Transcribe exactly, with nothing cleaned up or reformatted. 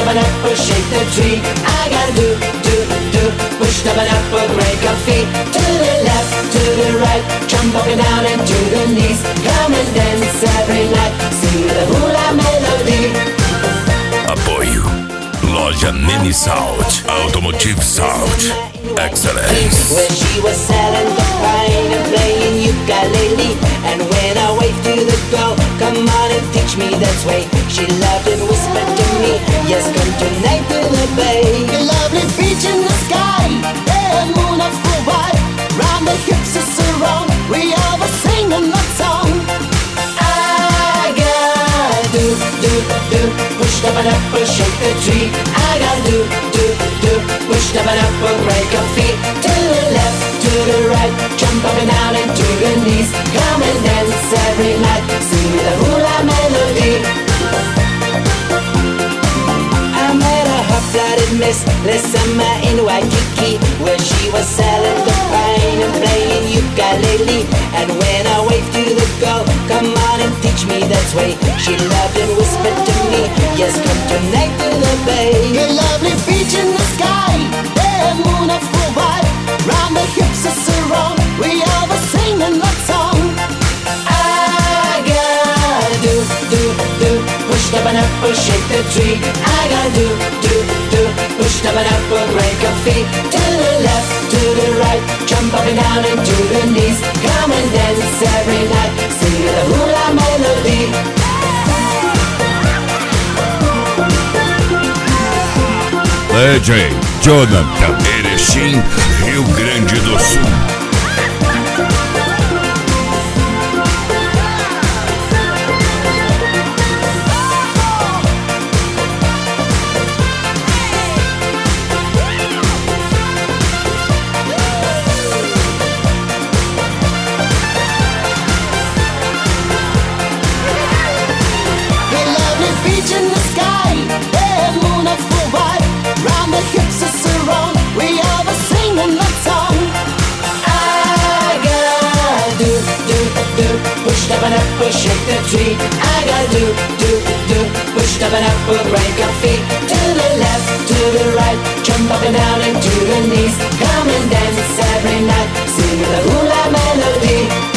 up and up, or shake the tree. I gotta do, do, do. Push up and up, or break our feet. To the left, to the right, jump up and down and to the knees. Come and dance every night, sing the hula melody. Apoio Loja Mini Sound, Automotive Sound, Excellence. Where she was selling the pine and playing ukulele. And when I waved to the girl, come on and teach me that way, she laughed and whispered to me, yes, come tonight to the bay. A lovely beach in the sky, and moon up for white. Round the hips is around, we all were singing that song. I gotta do, do, do. Push up and up, or shake the tree. I gotta do, do, do. Push up and up, or break our feet. To the left, to the right, jump up and down and to the knees. Come and dance every night, sing the hula melody. I met a hot-blooded miss last summer in Waikiki, where she was selling the pine and playing ukulele. And when I waved to the girl, come on and teach me that way, she laughed and whispered to me, yes, come tonight to the bay. A lovely beach in the sky, and moon up for white. Round the hips is around, we all were singing that song. I gotta do, do, do. Push up and up, or shake the tree. I gotta do, do, do. Push up and up, or break our feet. To the left, to the right, jump up and down and to the knees. Come and dance every night, sing the hula melody. D J Jonathan, Erechim, Rio Grande do Sul. Beach in the sky, and moon up for white. Round the hips is around, we all were singing that song. I gotta do, do, do. Push up and up, or shake the tree. I gotta do, do, do. Push up and up, or break our feet. To the left, to the right, jump up and down and to the knees. Come and dance every night, sing the hula melody.